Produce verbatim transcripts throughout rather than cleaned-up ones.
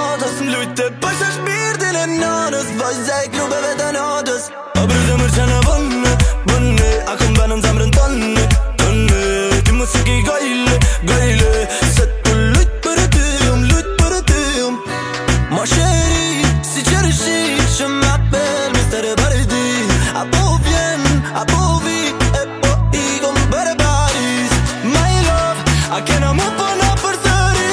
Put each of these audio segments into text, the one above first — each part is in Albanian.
natës. M'lujte pësh është mirë dile nanës. Vajza e klubeve të natës. A bërë zemër që në bënë, bënë. A kom bënë në zemrën tënë, tënë. Ti musik i gajle, gajle. Se të lujt për e ty, um, lujt për e ty, um. Ma sheri, si qërëshi, që m'appel mister e bardi. A po vjen, a po vi, e po i kom bërë baris. My love, a kena mu përna për sëri.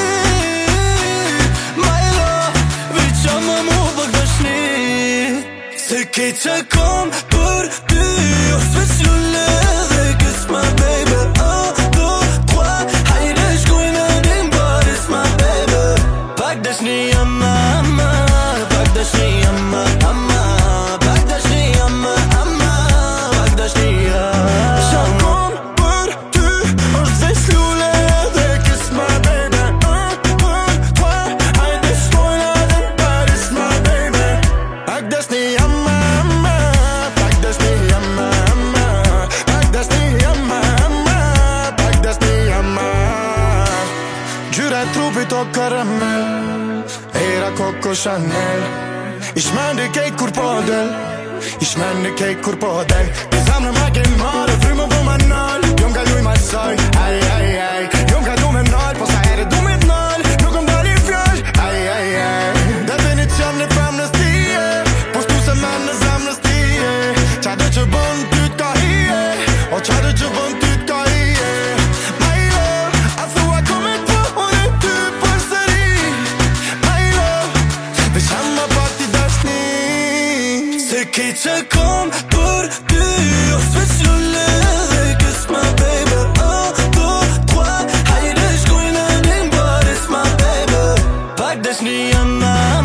My love, viqa më mu për dëshni. Se ke që kom për ty, o s'veç lulle dhe kiss my baby. Un, deux, trois, hajde shkojnë në Paris my baby. Pak dëshni ama, ama, pak dëshni ama, ama. Pak dëshni ama, ama, pak dëshni ama. Qa kom për ty, o s'veç lulle dhe kiss my baby. Un, deux, trois, hajde shkojnë në Paris my baby. Pak dëshni ama, ama, pak dëshni ama, ama. Pak dëshni ama, ama, pak dëshni ama. Gjyra e trupit o karamel, era Coco Chanel. Ich meine kejt kur po del, ich meine kejt kur po del. Ti zamrë ma ke marë, frymë po ma nal. Jo m'ka luj ma saj, aj, aj, aj. Jo m'ka du me nal, po sa ere du me t'nal. Nuk m'da li fjall, aj, aj, aj. Definicion në femnëstie, po shtu se men në zemnëstie. Qa dhe që bën ty t'ka hije, o qa dhe që bën ty t'ka hije. My love, a thua komet po, unë e ty për sëri. My love, veç ama pa ti dashni. Se ke që kom për ty, o s'veç lulle dhe kiss my baby. Un, deux, trois, hajde shkojnë në Paris my baby. Pak dashni ama.